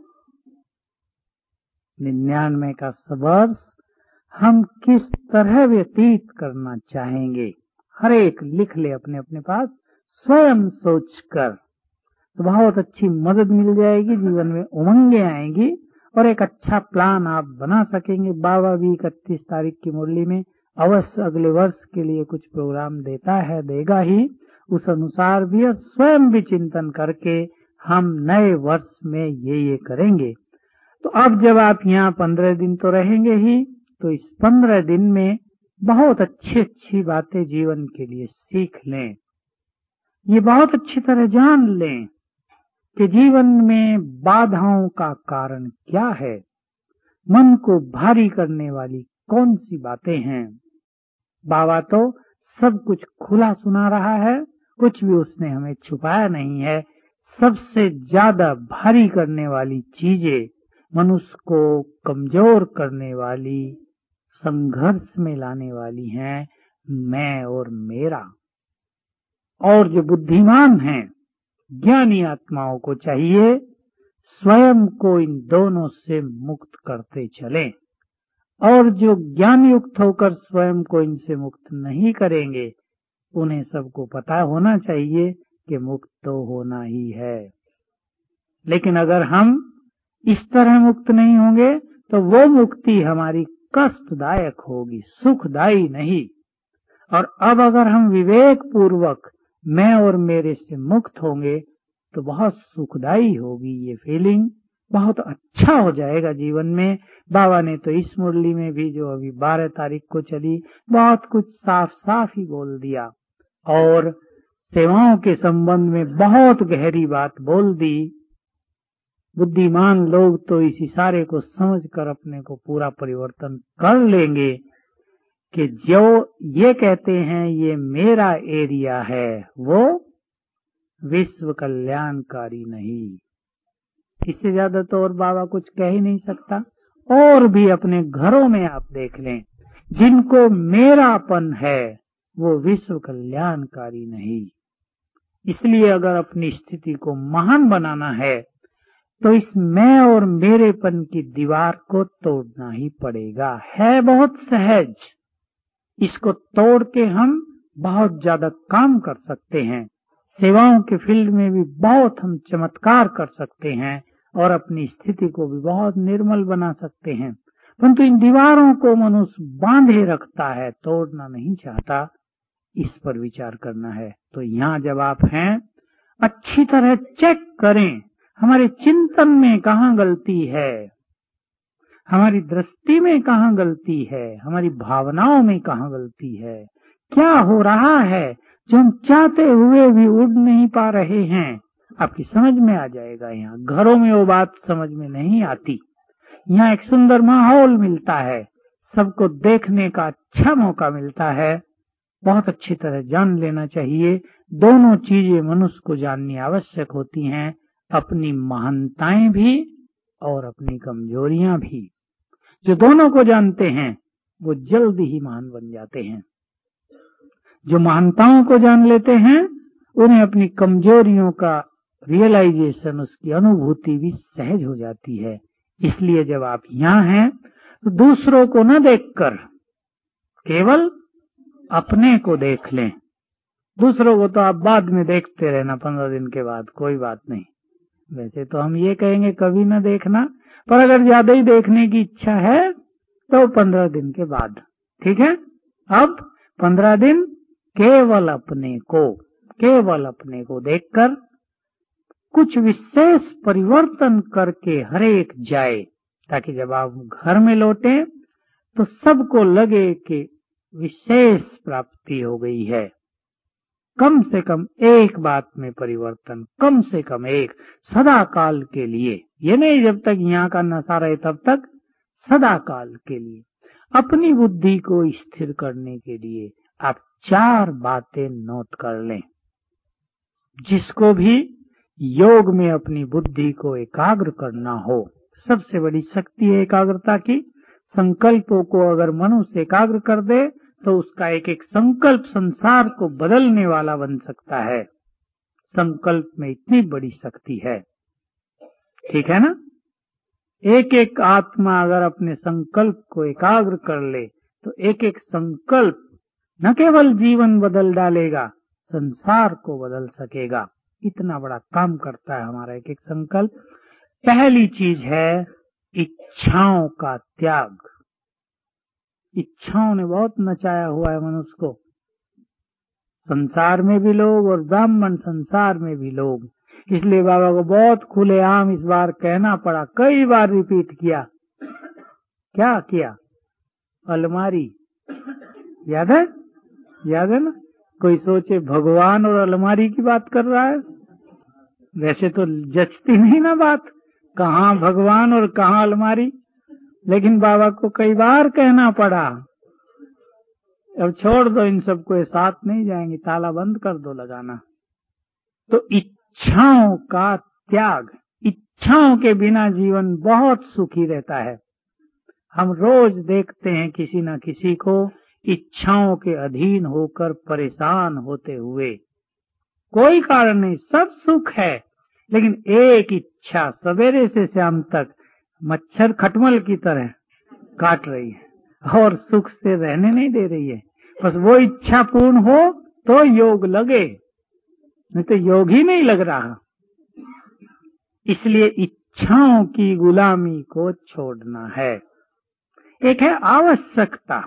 निन्यानवे का वर्ष हम किस तरह व्यतीत करना चाहेंगे। हर एक लिख ले अपने अपने पास, स्वयं सोचकर, तो बहुत अच्छी मदद मिल जाएगी, जीवन में उमंगे आएंगी और एक अच्छा प्लान आप बना सकेंगे। बाबा भी इकतीस तारीख की मुरली में अवश्य अगले वर्ष के लिए कुछ प्रोग्राम देता है, देगा ही। उस अनुसार भी और स्वयं भी चिंतन करके हम नए वर्ष में ये ये करेंगे। तो अब जब आप यहाँ पंद्रह दिन तो रहेंगे ही, तो इस पंद्रह दिन में बहुत अच्छी अच्छी बातें जीवन के लिए सीख लें। ये बहुत अच्छी तरह जान लें कि जीवन में बाधाओं का कारण क्या है, मन को भारी करने वाली कौन सी बातें हैं। बाबा तो सब कुछ खुला सुना रहा है, कुछ भी उसने हमें छुपाया नहीं है। सबसे ज्यादा भारी करने वाली चीजें, मनुष्य को कमजोर करने वाली, संघर्ष में लाने वाली हैं मैं और मेरा। और जो बुद्धिमान हैं, ज्ञानी आत्माओं को चाहिए स्वयं को इन दोनों से मुक्त करते चलें। और जो ज्ञान युक्त होकर स्वयं को इनसे मुक्त नहीं करेंगे, उन्हें सबको पता होना चाहिए कि मुक्त तो होना ही है। लेकिन अगर हम इस तरह मुक्त नहीं होंगे तो वो मुक्ति हमारी कष्टदायक होगी, सुखदायी नहीं। और अब अगर हम विवेक पूर्वक मैं और मेरे से मुक्त होंगे तो बहुत सुखदायी होगी ये फीलिंग, बहुत अच्छा हो जाएगा जीवन में। बाबा ने तो इस मुरली में भी जो अभी बारह तारीख को चली, बहुत कुछ साफ साफ ही बोल दिया और सेवाओं के संबंध में बहुत गहरी बात बोल दी। बुद्धिमान लोग तो इस इशारे को समझकर अपने को पूरा परिवर्तन कर लेंगे कि जो ये कहते हैं ये मेरा एरिया है, वो विश्व कल्याणकारी नहीं। इससे ज्यादा तो और बाबा कुछ कह ही नहीं सकता। और भी अपने घरों में आप देख लें, जिनको मेरापन है वो विश्व कल्याणकारी नहीं। इसलिए अगर अपनी स्थिति को महान बनाना है तो इस मैं और मेरेपन की दीवार को तोड़ना ही पड़ेगा। है बहुत सहज, इसको तोड़ के हम बहुत ज्यादा काम कर सकते हैं। सेवाओं के फील्ड में भी बहुत हम चमत्कार कर सकते हैं और अपनी स्थिति को भी बहुत निर्मल बना सकते हैं। परंतु इन दीवारों को मनुष्य बांधे रखता है, तोड़ना नहीं चाहता। इस पर विचार करना है। तो यहाँ जब आप हैं, अच्छी तरह चेक करें हमारे चिंतन में कहाँ गलती है, हमारी दृष्टि में कहाँ गलती है, हमारी भावनाओं में कहाँ गलती है, क्या हो रहा है जो हम चाहते हुए भी उड़ नहीं पा रहे हैं। आपकी समझ में आ जाएगा। यहाँ घरों में वो बात समझ में नहीं आती। यहाँ एक सुंदर माहौल मिलता है, सबको देखने का अच्छा मौका मिलता है। बहुत अच्छी तरह जान लेना चाहिए। दोनों चीजें मनुष्य को जाननी आवश्यक होती हैं, अपनी महानताएं भी और अपनी कमजोरियां भी। जो दोनों को जानते हैं वो जल्द ही महान बन जाते हैं। जो महानताओं को जान लेते हैं उन्हें अपनी कमजोरियों का रियलाइजेशन, उसकी अनुभूति भी सहज हो जाती है। इसलिए जब आप यहाँ हैं तो दूसरों को न देखकर केवल अपने को देख लें। दूसरों को तो आप बाद में देखते रहना, पंद्रह दिन के बाद, कोई बात नहीं। वैसे तो हम ये कहेंगे कभी न देखना, पर अगर ज्यादा ही देखने की इच्छा है तो पंद्रह दिन के बाद, ठीक है। अब पंद्रह दिन केवल अपने को केवल अपने को देखकर कुछ विशेष परिवर्तन करके हर एक जाए, ताकि जब आप घर में लौटे तो सबको लगे कि विशेष प्राप्ति हो गई है। कम से कम एक बात में परिवर्तन, कम से कम एक, सदा काल के लिए। ये नहीं जब तक यहाँ का नशा रहे तब तक, सदा काल के लिए अपनी बुद्धि को स्थिर करने के लिए आप चार बातें नोट कर लें। जिसको भी योग में अपनी बुद्धि को एकाग्र करना हो, सबसे बड़ी शक्ति है एकाग्रता की। संकल्पों को अगर मनुष्य एकाग्र कर दे तो उसका एक एक संकल्प संसार को बदलने वाला बन सकता है। संकल्प में इतनी बड़ी शक्ति है, ठीक है ना। एक एक आत्मा अगर अपने संकल्प को एकाग्र कर ले तो एक एक संकल्प न केवल जीवन बदल डालेगा, संसार को बदल सकेगा। इतना बड़ा काम करता है हमारा एक एक संकल्प। पहली चीज है इच्छाओं का त्याग। इच्छाओं ने बहुत नचाया हुआ है मनुष्य को, संसार में भी लोग और ब्राह्मण संसार में भी लोग। इसलिए बाबा को बहुत खुलेआम इस बार कहना पड़ा, कई बार रिपीट किया। क्या किया? अलमारी, याद है? याद है ना? कोई सोचे भगवान और अलमारी की बात कर रहा है, वैसे तो जचती नहीं ना बात, कहाँ भगवान और कहाँ अलमारी। लेकिन बाबा को कई बार कहना पड़ा, अब छोड़ दो इन सबको, ये साथ नहीं जाएंगे, ताला बंद कर दो लगाना। तो इच्छाओं का त्याग, इच्छाओं के बिना जीवन बहुत सुखी रहता है। हम रोज देखते हैं किसी न किसी को इच्छाओं के अधीन होकर परेशान होते हुए, कोई कारण नहीं, सब सुख है, लेकिन एक इच्छा सवेरे से शाम तक मच्छर खटमल की तरह काट रही है और सुख से रहने नहीं दे रही है। बस वो इच्छा पूर्ण हो तो योग लगे, नहीं तो योग ही नहीं लग रहा। इसलिए इच्छाओं की गुलामी को छोड़ना है। एक है आवश्यकता,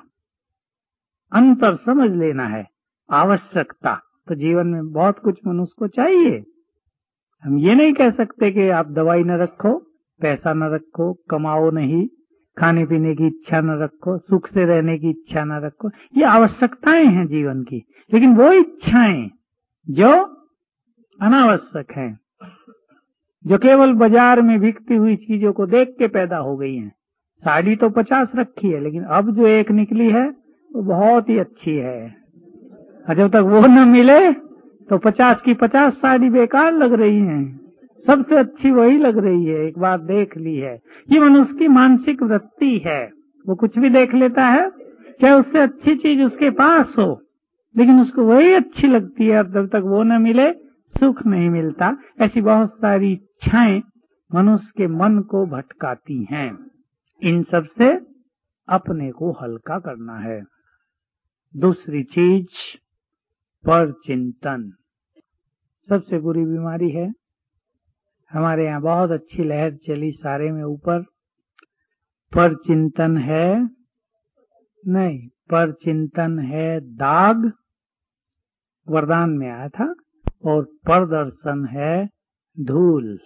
अंतर समझ लेना है। आवश्यकता तो जीवन में बहुत कुछ मनुष्य को चाहिए। हम ये नहीं कह सकते कि आप दवाई न रखो, पैसा न रखो, कमाओ नहीं, खाने पीने की इच्छा न रखो, सुख से रहने की इच्छा न रखो। ये आवश्यकताएं हैं जीवन की, लेकिन वो इच्छाएं जो अनावश्यक हैं, जो केवल बाजार में बिकती हुई चीजों को देख के पैदा हो गई हैं। साड़ी तो पचास रखी है, लेकिन अब जो एक निकली है वो बहुत ही अच्छी है, और जब तक वो न मिले तो पचास की पचास साड़ी बेकार लग रही हैं, सबसे अच्छी वही लग रही है, एक बार देख ली है। ये मनुष्य की मानसिक वृत्ति है, वो कुछ भी देख लेता है, चाहे उससे अच्छी चीज उसके पास हो, लेकिन उसको वही अच्छी लगती है, और जब तक वो न मिले सुख नहीं मिलता। ऐसी बहुत सारी इच्छाएं मनुष्य के मन को भटकाती हैं। इन सब से अपने को हल्का करना है। दूसरी चीज पर चिंतन, सबसे बुरी बीमारी है। हमारे यहाँ बहुत अच्छी लहर चली सारे में ऊपर, पर चिंतन है नहीं, पर चिंतन है दाग, वरदान में आया था, और पर दर्शन है धूल।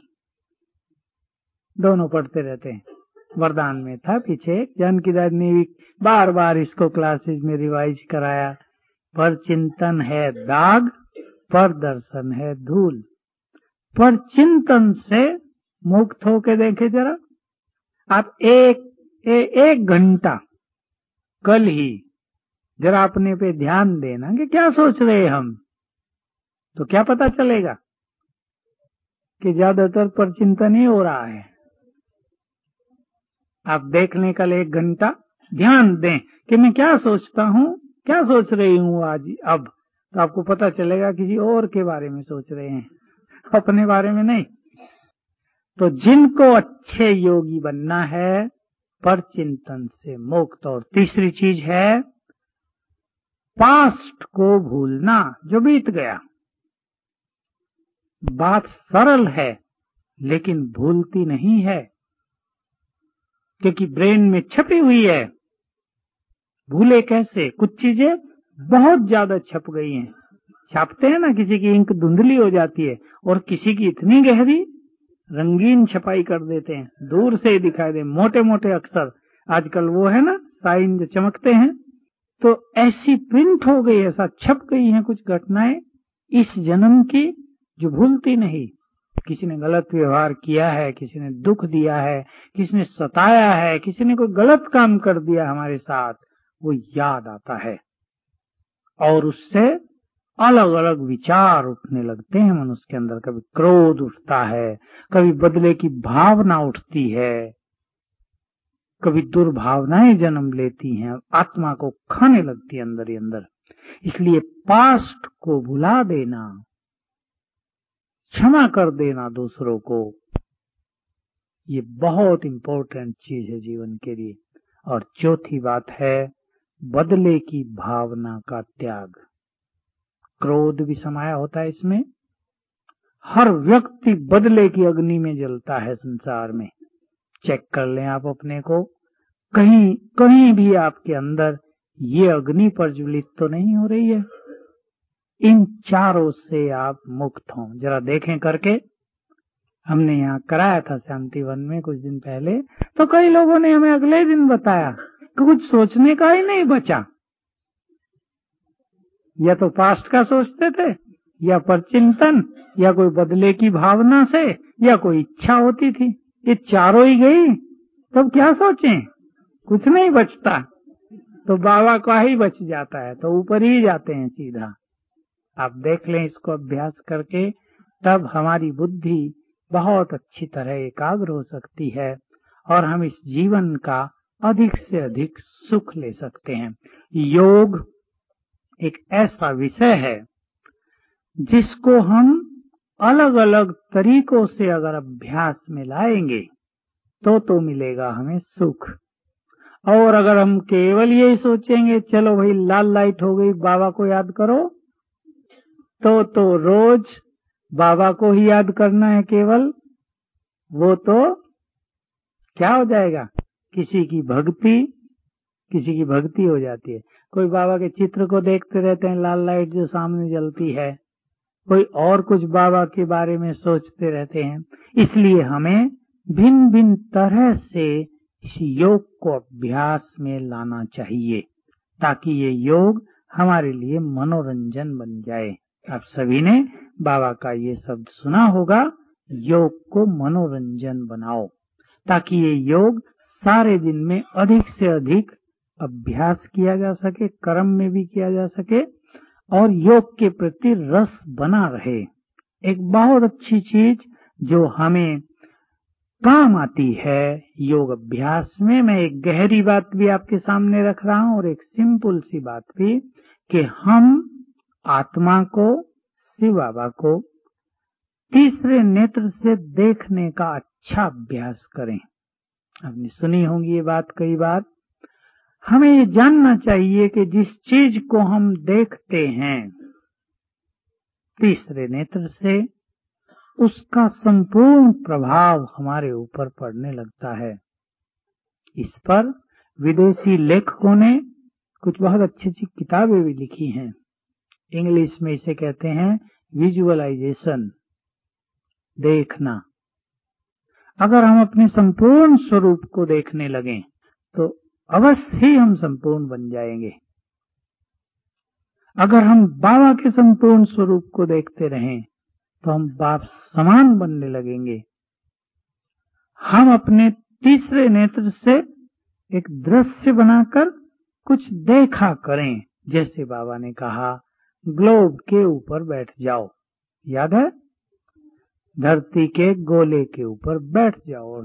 दोनों पढ़ते रहते हैं, वरदान में था पीछे। जानकीदास ने भी बार बार इसको क्लासेस में रिवाइज कराया। पर चिंतन है दाग, पर दर्शन है धूल। पर चिंतन से मुक्त होके देखे जरा, आप एक ए, एक घंटा कल ही जरा अपने पे ध्यान देना कि क्या सोच रहे हम, तो क्या पता चलेगा कि ज्यादातर पर चिंतन ही हो रहा है। आप देख लें कल एक घंटा, ध्यान दें कि मैं क्या सोचता हूँ, क्या सोच रही हूँ आज अब, तो आपको पता चलेगा किसी और के बारे में सोच रहे हैं, अपने बारे में नहीं। तो जिनको अच्छे योगी बनना है, पर चिंतन से मुक्त। और तीसरी चीज है पास्ट को भूलना, जो बीत गया। बात सरल है लेकिन भूलती नहीं है, क्योंकि ब्रेन में छपी हुई है। भूले कैसे? कुछ चीजें बहुत ज्यादा छप गई हैं। छापते हैं ना, किसी की इंक धुंधली हो जाती है और किसी की इतनी गहरी रंगीन छपाई कर देते हैं, दूर से ही दिखाई दे, मोटे मोटे अक्षर। आजकल वो है ना साइन जो चमकते हैं, तो ऐसी प्रिंट हो गई, ऐसा छप गई हैं कुछ घटनाएं इस जन्म की जो भूलती नहीं। किसी ने गलत व्यवहार किया है, किसी ने दुख दिया है, किसी ने सताया है, किसी ने कोई गलत काम कर दिया हमारे साथ, वो याद आता है और उससे अलग अलग विचार उठने लगते हैं मनुष्य के अंदर। कभी क्रोध उठता है, कभी बदले की भावना उठती है, कभी दुर्भावनाएं जन्म लेती हैं, आत्मा को खाने लगती है अंदर ही अंदर। इसलिए पास्ट को भुला देना, क्षमा कर देना दूसरों को, ये बहुत इंपॉर्टेंट चीज है जीवन के लिए। और चौथी बात है बदले की भावना का त्याग। क्रोध भी समाया होता है इसमें। हर व्यक्ति बदले की अग्नि में जलता है संसार में। चेक कर लें आप अपने को, कहीं कहीं भी आपके अंदर ये अग्नि प्रज्वलित तो नहीं हो रही है। इन चारों से आप मुक्त हों, जरा देखें करके। हमने यहाँ कराया था शांतिवन में कुछ दिन पहले, तो कई लोगों ने हमें अगले दिन बताया कि कुछ सोचने का ही नहीं बचा। या तो पास्ट का सोचते थे, या परचिंतन, या कोई बदले की भावना से, या कोई इच्छा होती थी। ये चारों ही गई, तब क्या सोचें? कुछ नहीं बचता। तो बाबा का ही बच जाता है, तो ऊपर ही जाते हैं सीधा। आप देख लें इसको अभ्यास करके, तब हमारी बुद्धि बहुत अच्छी तरह एकाग्र हो सकती है और हम इस जीवन का अधिक से अधिक सुख ले सकते हैं। योग एक ऐसा विषय है जिसको हम अलग अलग तरीकों से अगर अभ्यास में लाएंगे तो तो मिलेगा हमें सुख। और अगर हम केवल यही सोचेंगे चलो भाई लाल लाइट हो गई बाबा को याद करो, तो तो रोज बाबा को ही याद करना है केवल, वो तो क्या हो जाएगा? किसी की भक्ति किसी की भक्ति हो जाती है। कोई बाबा के चित्र को देखते रहते हैं, लाल लाइट जो सामने जलती है, कोई और कुछ बाबा के बारे में सोचते रहते हैं। इसलिए हमें भिन्न भिन्न तरह से इस योग को अभ्यास में लाना चाहिए, ताकि ये योग हमारे लिए मनोरंजन बन जाए। आप सभी ने बाबा का ये शब्द सुना होगा, योग को मनोरंजन बनाओ, ताकि ये योग सारे दिन में अधिक से अधिक अभ्यास किया जा सके, कर्म में भी किया जा सके और योग के प्रति रस बना रहे। एक बहुत अच्छी चीज जो हमें काम आती है योग अभ्यास में, मैं एक गहरी बात भी आपके सामने रख रहा हूं और एक सिंपल सी बात भी, कि हम आत्मा को, शिव बाबा को तीसरे नेत्र से देखने का अच्छा अभ्यास करें। आपने सुनी होंगी ये बात कई बार। हमें ये जानना चाहिए कि जिस चीज को हम देखते हैं तीसरे नेत्र से, उसका संपूर्ण प्रभाव हमारे ऊपर पड़ने लगता है। इस पर विदेशी लेखकों ने कुछ बहुत अच्छी अच्छी किताबें भी लिखी हैं। इंग्लिश में इसे कहते हैं विजुअलाइजेशन, देखना। अगर हम अपने संपूर्ण स्वरूप को देखने लगें तो अवश्य ही हम संपूर्ण बन जाएंगे। अगर हम बाबा के संपूर्ण स्वरूप को देखते रहें तो हम बाप समान बनने लगेंगे। हम अपने तीसरे नेत्र से एक दृश्य बनाकर कुछ देखा करें। जैसे बाबा ने कहा ग्लोब के ऊपर बैठ जाओ, याद है? धरती के गोले के ऊपर बैठ जाओ और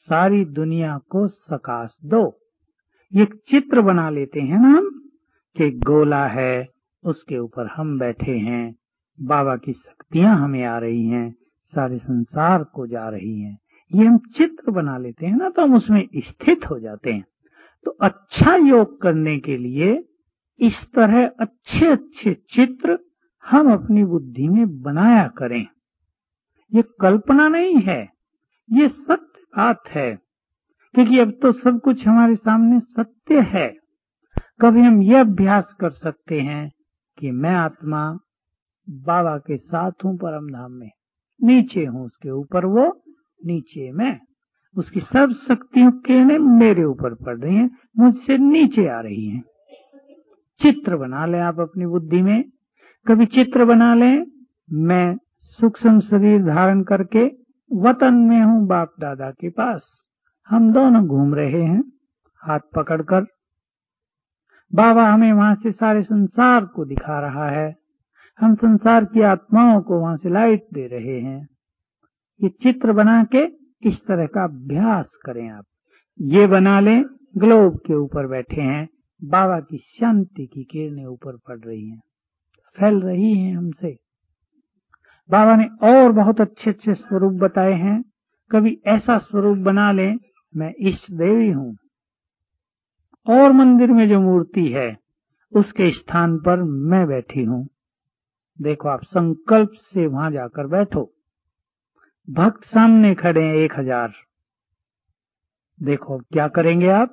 सारी दुनिया को सकाश दो। ये चित्र बना लेते हैं ना हम कि गोला है, उसके ऊपर हम बैठे हैं, बाबा की शक्तियां हमें आ रही हैं, सारे संसार को जा रही हैं। ये हम चित्र बना लेते हैं ना, तो हम उसमें स्थित हो जाते हैं। तो अच्छा योग करने के लिए इस तरह अच्छे अच्छे चित्र हम अपनी बुद्धि में बनाया करें। ये कल्पना नहीं है, ये सत्य बात है, क्योंकि अब तो सब कुछ हमारे सामने सत्य है। कभी हम ये अभ्यास कर सकते हैं कि मैं आत्मा बाबा के साथ हूँ परम धाम में, नीचे हूँ उसके ऊपर, वो नीचे मैं, उसकी सब शक्तियों किरणें मेरे ऊपर पड़ रही हैं, मुझसे नीचे आ रही हैं। चित्र बना लें आप अपनी बुद्धि में। कभी चित्र बना लें, मैं सूक्ष्म शरीर धारण करके वतन में हूँ बाप दादा के पास, हम दोनों घूम रहे हैं हाथ पकड़कर। बाबा हमें वहां से सारे संसार को दिखा रहा है, हम संसार की आत्माओं को वहां से लाइट दे रहे हैं। ये चित्र बना के इस तरह का अभ्यास करें आप। ये बना लें, ग्लोब के ऊपर बैठे हैं, बाबा की शांति की किरणें ऊपर पड़ रही हैं, फैल रही हैं हमसे। बाबा ने और बहुत अच्छे अच्छे स्वरूप बताए हैं। कभी ऐसा स्वरूप बना लें, मैं इष्ट देवी हूँ, और मंदिर में जो मूर्ति है उसके स्थान पर मैं बैठी हूँ। देखो, आप संकल्प से वहां जाकर बैठो। भक्त सामने खड़े हैं एक हजार। देखो क्या करेंगे आप?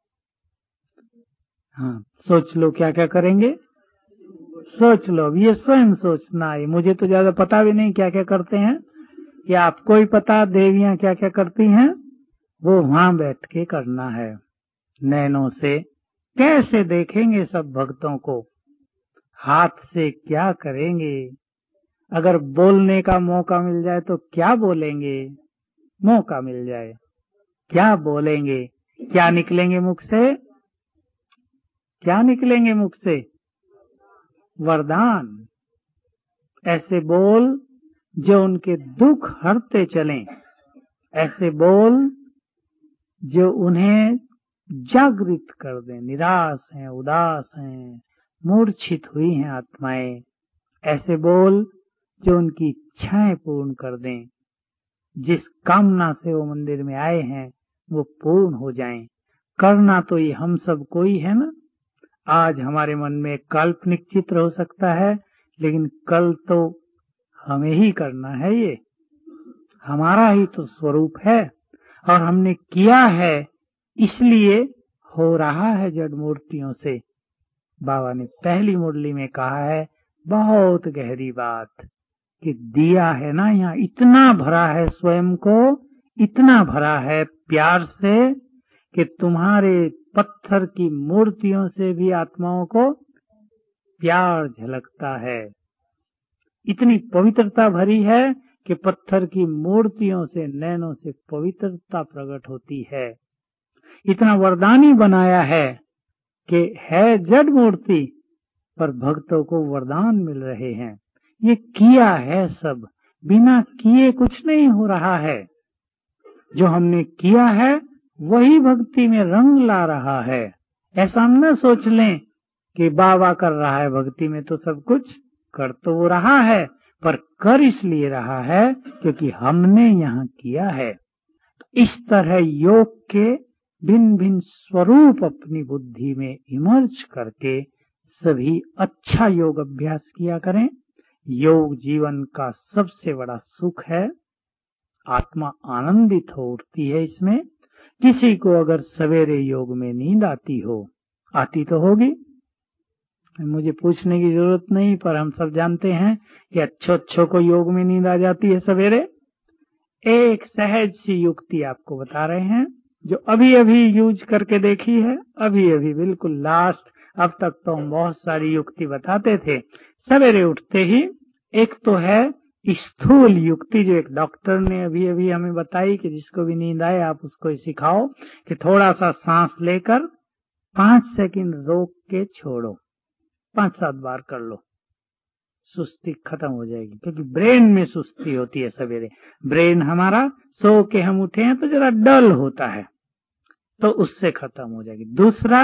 हाँ, सोच लो क्या क्या करेंगे, सोच लो। अब ये स्वयं सोचना है, मुझे तो ज्यादा पता भी नहीं क्या क्या करते हैं, कि आपको ही पता देवियां क्या क्या करती हैं, वो वहां बैठ के करना है। नैनों से कैसे देखेंगे सब भक्तों को, हाथ से क्या करेंगे, अगर बोलने का मौका मिल जाए तो क्या बोलेंगे, मौका मिल जाए क्या बोलेंगे, क्या निकलेंगे मुख से, क्या निकलेंगे मुख से, वरदान। ऐसे बोल जो उनके दुख हरते चलें, ऐसे बोल जो उन्हें जागृत कर दें। निराश हैं, उदास हैं, मूर्छित हुई हैं आत्माएं, ऐसे बोल जो उनकी इच्छाएं पूर्ण कर दें। जिस कामना से वो मंदिर में आए हैं वो पूर्ण हो जाएं। करना तो ये हम सब को ही है ना। आज हमारे मन में काल्पनिक चित्र हो सकता है, लेकिन कल तो हमें ही करना है। ये हमारा ही तो स्वरूप है, और हमने किया है, इसलिए हो रहा है जड़ मूर्तियों से। बाबा ने पहली मुरली में कहा है बहुत गहरी बात, कि दिया है ना यहाँ इतना भरा है, स्वयं को इतना भरा है प्यार से, कि तुम्हारे पत्थर की मूर्तियों से भी आत्माओं को प्यार झलकता है। इतनी पवित्रता भरी है कि पत्थर की मूर्तियों से, नैनों से पवित्रता प्रकट होती है। इतना वरदानी बनाया है कि है जड़ मूर्ति, पर भक्तों को वरदान मिल रहे हैं। ये किया है सब, बिना किए कुछ नहीं हो रहा है। जो हमने किया है वही भक्ति में रंग ला रहा है। ऐसा हम न सोच लें कि बाबा कर रहा है भक्ति में, तो सब कुछ कर तो वो रहा है, पर कर इसलिए रहा है क्योंकि हमने यहाँ किया है। इस तरह योग के भिन्न भिन्न स्वरूप अपनी बुद्धि में इमर्ज करके सभी अच्छा योग अभ्यास किया करें। योग जीवन का सबसे बड़ा सुख है, आत्मा आनंदित हो उठती है इसमें। किसी को अगर सवेरे योग में नींद आती हो, आती तो होगी, मुझे पूछने की जरूरत नहीं, पर हम सब जानते हैं कि अच्छो अच्छो को योग में नींद आ जाती है सवेरे। एक सहज सी युक्ति आपको बता रहे हैं, जो अभी अभी यूज करके देखी है, अभी अभी बिल्कुल लास्ट। अब तक तो हम बहुत सारी युक्ति बताते थे सवेरे उठते ही। एक तो है स्थूल युक्ति, जो एक डॉक्टर ने अभी अभी हमें बताई, कि जिसको भी नींद आए आप उसको सिखाओ कि थोड़ा सा सांस लेकर पांच सेकंड रोक के छोड़ो, पांच सात बार कर लो। सुस्ती खत्म हो जाएगी, क्योंकि ब्रेन में सुस्ती होती है सवेरे। ब्रेन हमारा सो के हम उठे हैं तो जरा डल होता है, तो उससे खत्म हो जाएगी। दूसरा,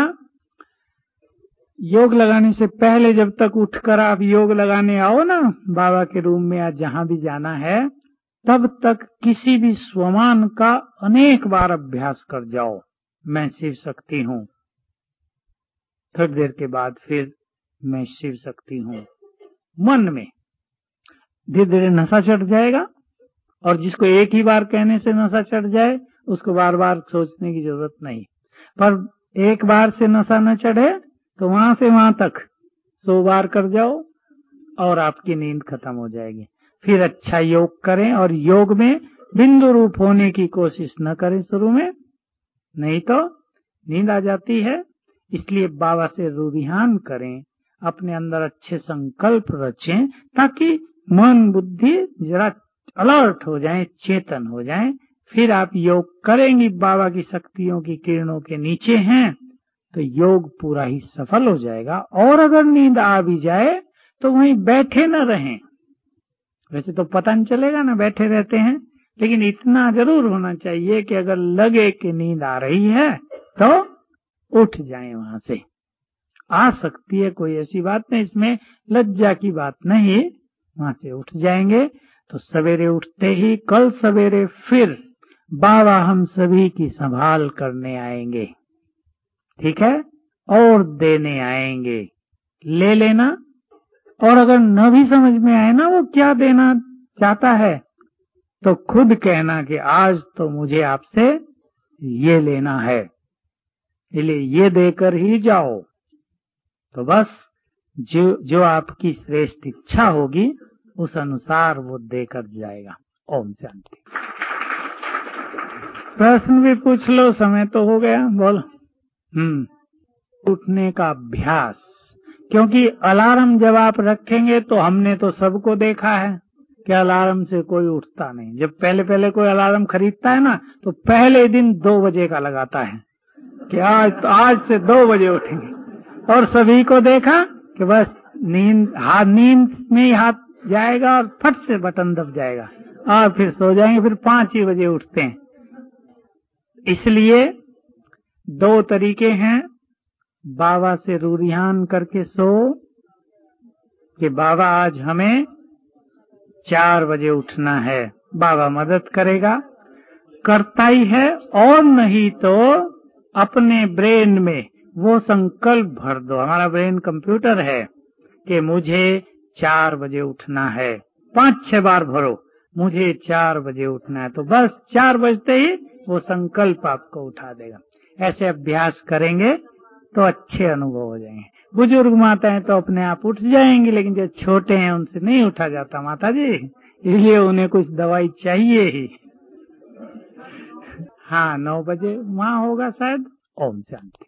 योग लगाने से पहले जब तक उठकर आप योग लगाने आओ ना, बाबा के रूम में या जहां भी जाना है, तब तक किसी भी स्वमान का अनेक बार अभ्यास कर जाओ। मैं शिव शक्ति हूँ, थोड़ी देर के बाद फिर मैं शिव शक्ति हूँ। मन में धीरे धीरे नशा चढ़ जाएगा, और जिसको एक ही बार कहने से नशा चढ़ जाए उसको बार बार सोचने की जरूरत नहीं। पर एक बार से नशा न चढ़े तो वहां से वहां तक सौ बार कर जाओ और आपकी नींद खत्म हो जाएगी। फिर अच्छा योग करें, और योग में बिंदु रूप होने की कोशिश न करें शुरू में, नहीं तो नींद आ जाती है। इसलिए बाबा से रुधियान करें, अपने अंदर अच्छे संकल्प रखें, ताकि मन बुद्धि जरा अलर्ट हो जाए, चेतन हो जाए। फिर आप योग करेंगी, बाबा की शक्तियों की किरणों के नीचे हैं, तो योग पूरा ही सफल हो जाएगा। और अगर नींद आ भी जाए तो वहीं बैठे न रहें। वैसे तो पता नहीं चलेगा ना, बैठे रहते हैं, लेकिन इतना जरूर होना चाहिए कि अगर लगे कि नींद आ रही है तो उठ जाएं वहां से। आ सकती है, कोई ऐसी बात नहीं, इसमें लज्जा की बात नहीं, वहां से उठ जाएंगे। तो सवेरे उठते ही कल सवेरे फिर बाबा हम सभी की संभाल करने आएंगे, ठीक है, और देने आएंगे। ले लेना, और अगर न भी समझ में आए ना वो क्या देना चाहता है, तो खुद कहना कि आज तो मुझे आपसे ये लेना है, इसलिए ये देकर ही जाओ। तो बस जो जो आपकी श्रेष्ठ इच्छा होगी उस अनुसार वो देकर जाएगा। ओम शांति। प्रश्न भी पूछ लो, समय तो हो गया, बोलो। हम्म उठने का अभ्यास, क्योंकि अलार्म जब आप रखेंगे तो हमने तो सबको देखा है कि अलार्म से कोई उठता नहीं। जब पहले पहले कोई अलार्म खरीदता है ना, तो पहले दिन दो बजे का लगाता है कि आज तो आज से दो बजे उठेंगे, और सभी को देखा कि बस नींद हाथ नींद में ही हाथ जाएगा और फट से बटन दब जाएगा और फिर सो जाएंगे, फिर पांच ही बजे उठते हैं। इसलिए दो तरीके हैं, बाबा से रुधियान करके सो कि बाबा आज हमें चार बजे उठना है, बाबा मदद करेगा, करता ही है। और नहीं तो अपने ब्रेन में वो संकल्प भर दो, हमारा ब्रेन कंप्यूटर है, कि मुझे चार बजे उठना है। पांच छह बार भरो, मुझे चार बजे उठना है, तो बस चार बजते ही वो संकल्प आपको उठा देगा। ऐसे अभ्यास करेंगे तो अच्छे अनुभव हो जाएंगे। बुजुर्ग माताएं तो अपने आप उठ जाएंगे, लेकिन जो छोटे हैं उनसे नहीं उठा जाता माता जी, इसलिए उन्हें कुछ दवाई चाहिए ही। हाँ, नौ बजे वहाँ होगा शायद। ओम शांति।